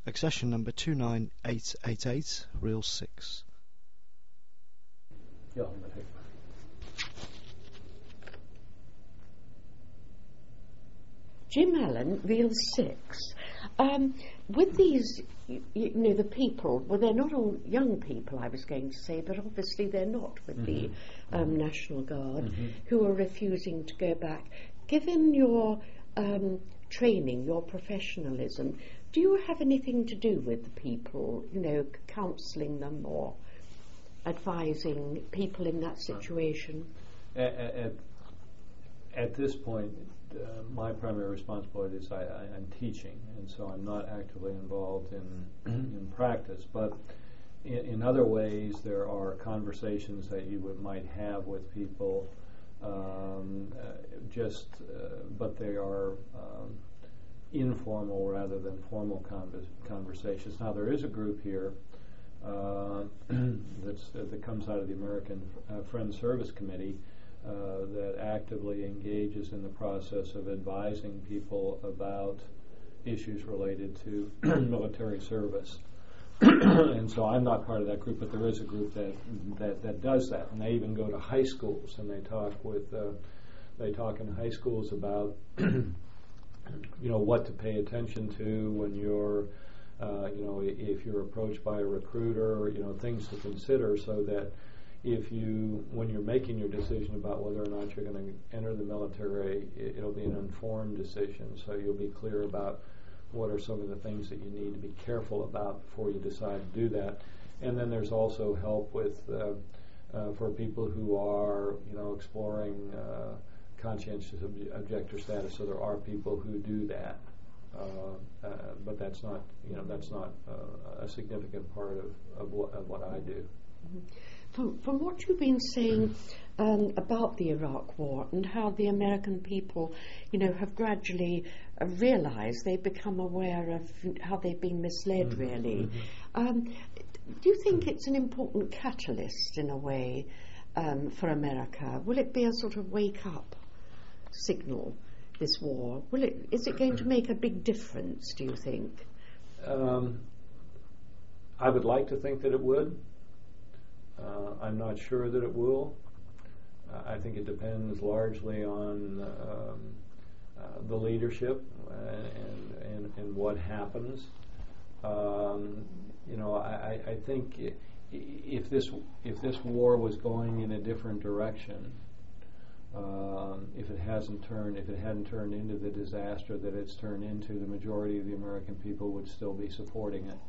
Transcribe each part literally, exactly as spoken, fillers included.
accession number two nine eight eight eight, reel six. Yeah, I'm going to take that. Jim Allen, reel six. Um, with these, you, you know, the people, well, they're not all young people, I was going to say, but obviously they're not with mm-hmm. the um, National Guard, mm-hmm. who are refusing to go back. Given your um, training, your professionalism, do you have anything to do with the people, you know, counselling them or advising people in that situation? At, at, at this point, uh, my primary responsibility is I, I, I'm teaching, and so I'm not actively involved in in practice. But in, in other ways, there are conversations that you would, might have with people, um, uh, just, uh, but they are um, informal rather than formal convers- conversations. Now, there is a group here uh, that's, uh, that comes out of the American uh, Friends Service Committee uh, that actively engages in the process of advising people about issues related to military service. And so I'm not part of that group, but there is a group that, that, that does that. And they even go to high schools and they talk with, uh, they talk in high schools about you know, what to pay attention to when you're, uh, you know, if you're approached by a recruiter, you know, things to consider so that if you, when you're making your decision about whether or not you're going to enter the military, it, it'll be an informed decision. So you'll be clear about what are some of the things that you need to be careful about before you decide to do that. And then there's also help with, uh, uh, for people who are, you know, exploring uh, conscientious ob- objector status. So there are people who do that, uh, uh, but that's not, you know, that's not uh, a significant part of of, wh- of what I do. Mm-hmm. From, from what you've been saying um, about the Iraq War and how the American people, you know, have gradually uh, realised, they've become aware of how they've been misled, mm-hmm. really. Mm-hmm. Um, do you think it's an important catalyst in a way um, for America? Will it be a sort of wake-up signal, this war? Will it? Is it going to make a big difference, do you think? Um, I would like to think that it would. Uh, I'm not sure that it will. Uh, I think it depends largely on um, uh, the leadership and, and, and what happens. Um, you know, I, I think if this if this war was going in a different direction, um, if it hasn't turned, if it hadn't turned into the disaster that it's turned into, the majority of the American people would still be supporting it.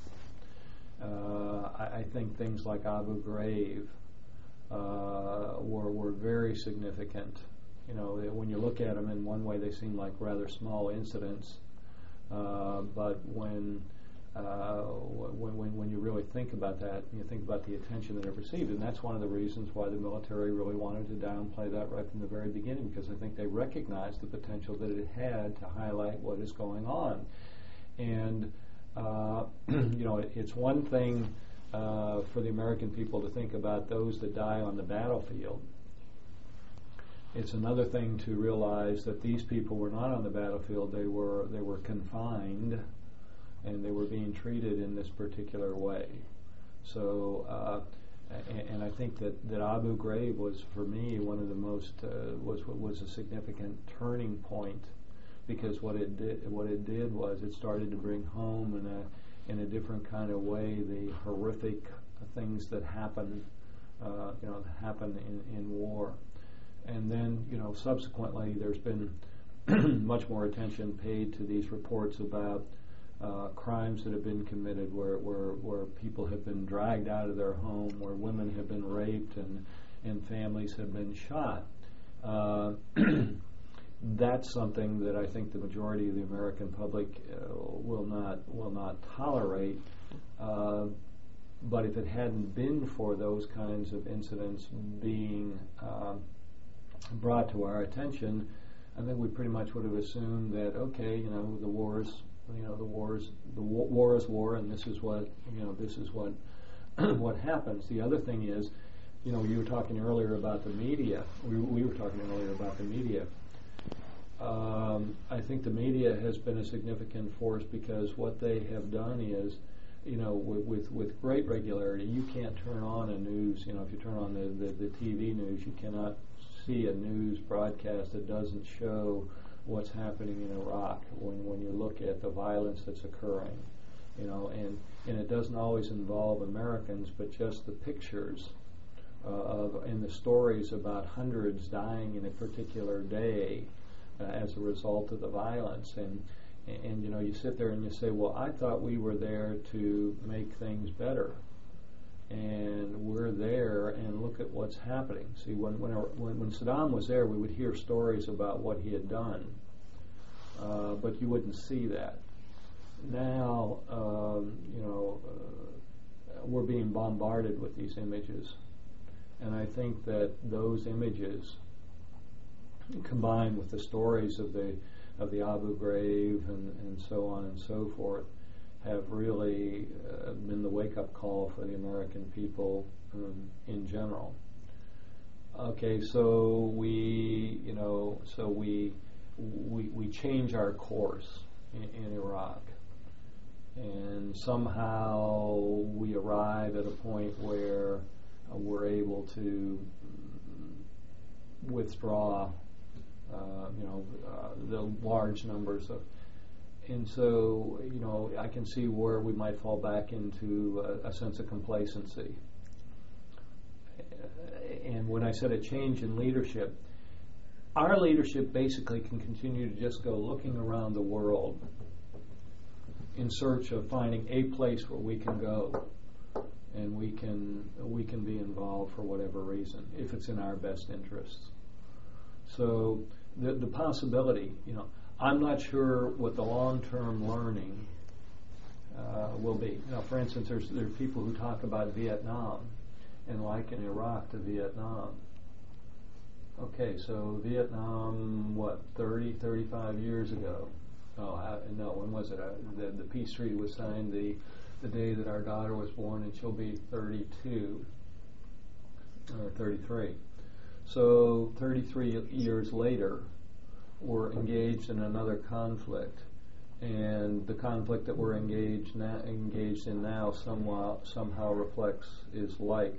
Uh, I, I think things like Abu Ghraib uh, were were very significant. You know, when you look at them, in one way they seem like rather small incidents, uh, but when, uh, when when when you really think about that, you think about the attention that it received, and that's one of the reasons why the military really wanted to downplay that right from the very beginning, because I think they recognized the potential that it had to highlight what is going on, and. Uh, you know, it, it's one thing uh, for the American people to think about those that die on the battlefield. It's another thing to realize that these people were not on the battlefield; they were they were confined, and they were being treated in this particular way. So, uh, and, and I think that, that Abu Ghraib was, for me, one of the most uh, was was a significant turning point. Because what it did, what it did was it started to bring home in a in a different kind of way the horrific things that happen, uh, you know, happen in, in war, and then you know subsequently there's been much more attention paid to these reports about uh, crimes that have been committed, where where where people have been dragged out of their home, where women have been raped, and and families have been shot. Uh, That's something that I think the majority of the American public uh, will not will not tolerate. Uh, but if it hadn't been for those kinds of incidents being uh, brought to our attention, I think we pretty much would have assumed that okay, you know, the wars, you know, the wars, the war, war is war, and this is what you know, this is what what happens. The other thing is, you know, you were talking earlier about the media. We, we were talking earlier about the media. Um, I think the media has been a significant force because what they have done is, you know, with, with, with great regularity, you can't turn on a news, you know, if you turn on the, the, the T V news, you cannot see a news broadcast that doesn't show what's happening in Iraq when, when you look at the violence that's occurring, you know, and, and it doesn't always involve Americans, but just the pictures uh, of, and the stories about hundreds dying in a particular day uh, as a result of the violence. And, and, and, you know, you sit there and you say, well, I thought we were there to make things better. And we're there, and look at what's happening. See, when when, our, when when Saddam was there, we would hear stories about what he had done, uh, but you wouldn't see that. Now, um, you know, uh, we're being bombarded with these images, and I think that those images, combined with the stories of the of the Abu Ghraib and, and so on and so forth, have really uh, been the wake-up call for the American people um, in general. Okay, so we, you know, so we we we change our course in, in Iraq, and somehow we arrive at a point where uh, we're able to withdraw, uh, you know, uh, the large numbers of. And so, you know, I can see where we might fall back into a, a sense of complacency. And when I said a change in leadership, our leadership basically can continue to just go looking around the world in search of finding a place where we can go and we can we can be involved for whatever reason, if it's in our best interests. So the the possibility, you know, I'm not sure what the long-term learning uh, will be. Now, for instance, there's there are people who talk about Vietnam and liken Iraq to Vietnam. Okay, so Vietnam, what, thirty, thirty-five years ago? Oh, I, no, when was it? Uh, the, the peace treaty was signed the, the day that our daughter was born, and she'll be thirty-two, or thirty-three. So thirty-three years later, we're engaged in another conflict, and the conflict that we're engaged na- engaged in now somewhat somehow reflects is like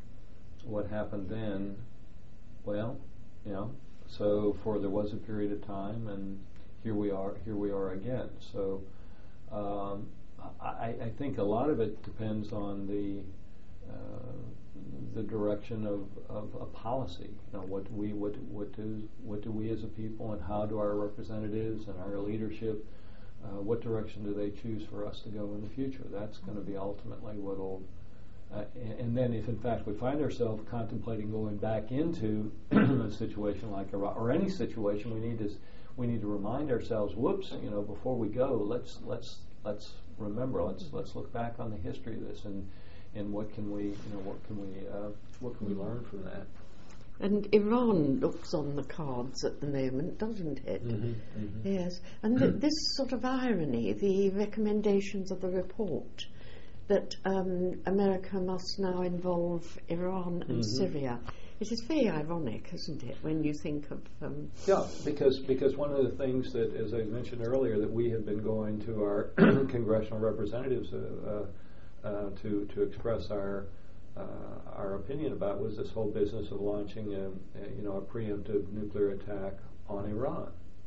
what happened then. Well, you know, so for there was a period of time, and here we are. Here we are again. So um, I, I think a lot of it depends on the uh, the direction of, of a policy. You know, what we what what do what do we as a people, and how do our representatives and our leadership, uh, what direction do they choose for us to go in the future? That's going to be ultimately what will. Uh, and, and then, if in fact we find ourselves contemplating going back into a situation like Iraq or any situation, we need to we need to remind ourselves, whoops, you know, before we go, let's let's let's remember, let's let's look back on the history of this, and. And what can we, you know, what can we, uh, what can we learn from that? And Iran looks on the cards at the moment, doesn't it? Mm-hmm, mm-hmm. Yes. And th- this sort of irony, the recommendations of the report that um, America must now involve Iran and mm-hmm. Syria. It is very ironic, isn't it, when you think of... Um, yeah, because because one of the things that, as I mentioned earlier, that we have been going to our congressional representatives uh, uh, Uh, to to express our uh, our opinion about was this whole business of launching a, a you know a preemptive nuclear attack on Iran.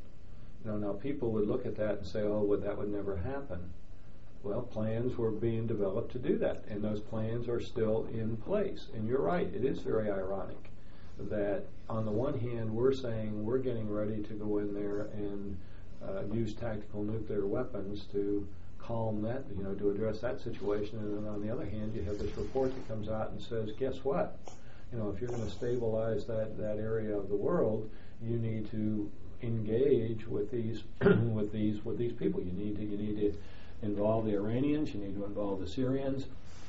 You know, now people would look at that and say, oh, well, that would never happen. Well, plans were being developed to do that, and those plans are still in place. And you're right, it is very ironic that on the one hand we're saying we're getting ready to go in there and uh, use tactical nuclear weapons to calm that, you know, to address that situation, and then on the other hand, you have this report that comes out and says, guess what? You know, if you're going to stabilize that, that area of the world, you need to engage with these with these with these people. You need to you need to involve the Iranians. You need to involve the Syrians.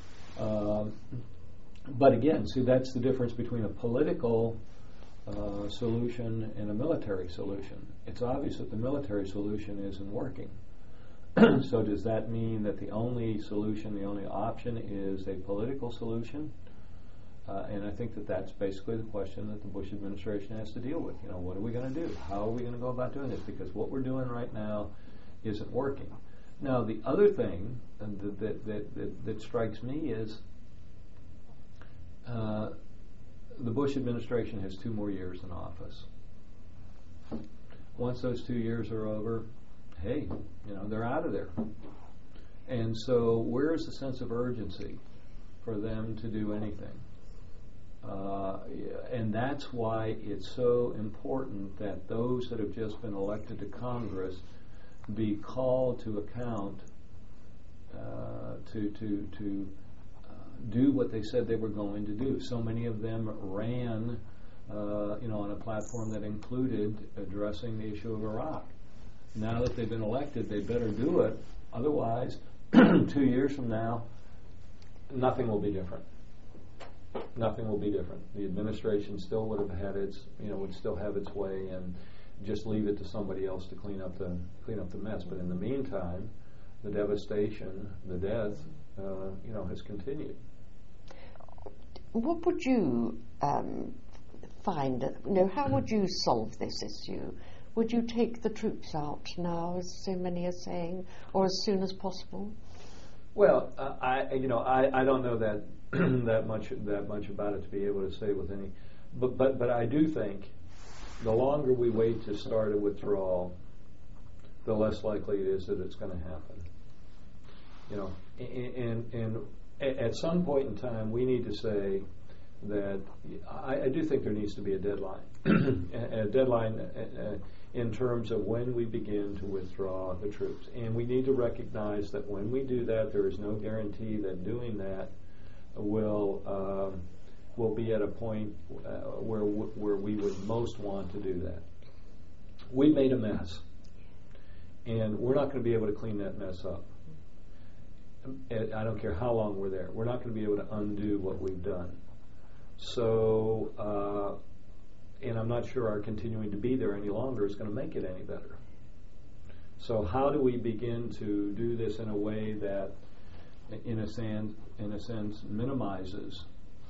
Um, but again, see, that's the difference between a political uh, solution and a military solution. It's obvious that the military solution isn't working. So does that mean that the only solution, the only option is a political solution? Uh, and I think that that's basically the question that the Bush administration has to deal with. You know, what are we going to do? How are we going to go about doing this? Because what we're doing right now isn't working. Now, the other thing that that that, that, that strikes me is uh, the Bush administration has two more years in office. Once those two years are over, hey, you know, they're out of there. And so, where is the sense of urgency for them to do anything? Uh, and that's why it's so important that those that have just been elected to Congress be called to account uh, to to to uh, do what they said they were going to do. So many of them ran, uh, you know, on a platform that included addressing the issue of Iraq. Now that they've been elected, they better do it. Otherwise, two years from now, nothing will be different. Nothing will be different. The administration still would have had its, you know, would still have its way, and just leave it to somebody else to clean up the clean up the mess. But in the meantime, the devastation, the death, uh, you know, has continued. What would you um, find? You know, how would you solve this issue? Would you take the troops out now, as so many are saying, or as soon as possible? Well, uh, I you know I, I don't know that that much that much about it to be able to say with any, but but but I do think the longer we wait to start a withdrawal, the less likely it is that it's going to happen. You know, and and at some point in time, we need to say that I, I do think there needs to be a deadline, a, a deadline uh, in terms of when we begin to withdraw the troops, and we need to recognize that when we do that, there is no guarantee that doing that will um, will be at a point uh, where w- where we would most want to do that. We've made a mess, and we're not going to be able to clean that mess up. I don't care how long we're there. We're not going to be able to undo what we've done. So, uh, and I'm not sure our continuing to be there any longer is going to make it any better. So how do we begin to do this in a way that, in a sense, in a sense minimizes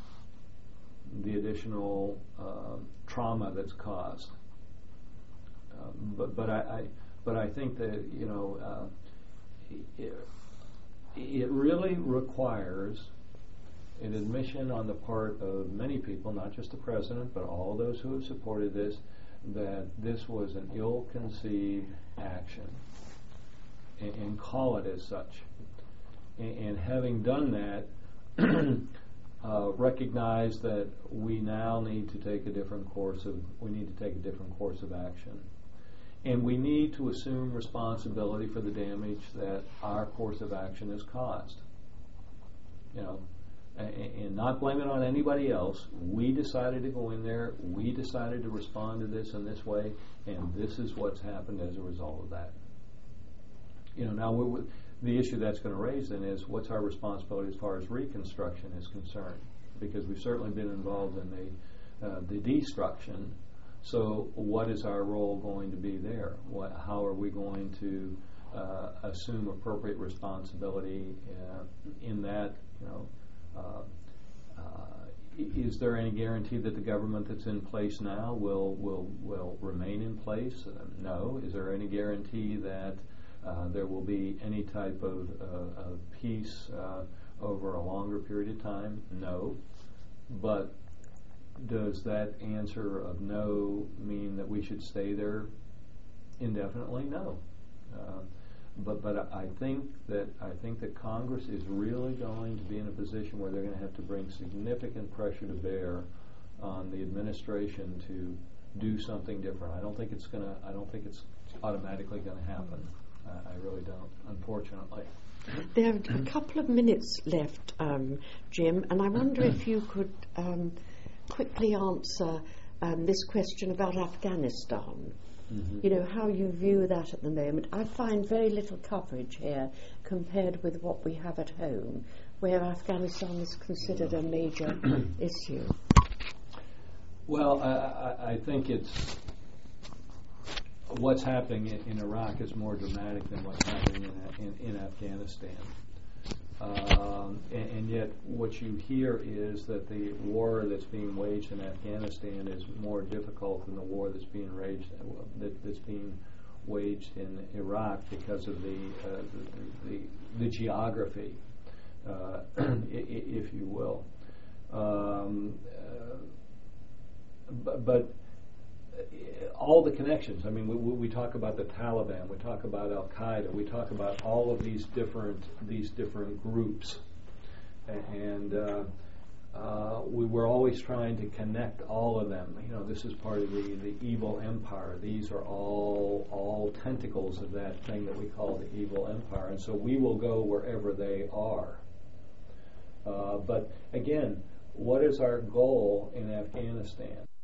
the additional uh, trauma that's caused? Uh, but but I, I but I think that, you know, uh, it, it really requires an admission on the part of many people, not just the president, but all those who have supported this, that this was an ill-conceived action, and, and call it as such. And, and having done that, uh, recognize that we now need to take a different course of we need to take a different course of action. And we need to assume responsibility for the damage that our course of action has caused. You know, and, and not blame it on anybody else. We decided to go in there. We decided to respond to this in this way, and this is what's happened as a result of that. You know, now we're, the issue that's going to raise then is what's our responsibility as far as reconstruction is concerned, because we've certainly been involved in the uh, the destruction. So what is our role going to be there? What, how are we going to uh, assume appropriate responsibility uh, in that? You know, uh, uh, is there any guarantee that the government that's in place now will will will remain in place? Uh, no. Is there any guarantee that uh, there will be any type of, uh, of peace uh, over a longer period of time? No. But does that answer of no mean that we should stay there indefinitely? No. Uh, but but I think that I think that Congress is really going to be in a position where they're going to have to bring significant pressure to bear on the administration to do something different. I don't think it's going to. I don't think it's automatically going to happen. Uh, I really don't, unfortunately. There are a couple of minutes left, um, Jim, and I wonder if you could um, quickly answer um, this question about Afghanistan. Mm-hmm. You know, how you view that at the moment. I find very little coverage here compared with what we have at home, where Afghanistan is considered a major issue. Well, I, I, I think it's what's happening in, in Iraq is more dramatic than what's happening in, in, in Afghanistan. Um, and, and yet what you hear is that the war that's being waged in Afghanistan is more difficult than the war that's being waged that, that's being waged in Iraq because of the uh, the, the, the geography, uh, if you will. Um, uh, but, but all the connections. I mean, we, we talk about the Taliban, we talk about Al Qaeda, we talk about all of these different these different groups, and uh, uh, we were always trying to connect all of them. You know, this is part of the, the evil empire. These are all all tentacles of that thing that we call the evil empire, and so we will go wherever they are. Uh, but again, what is our goal in Afghanistan?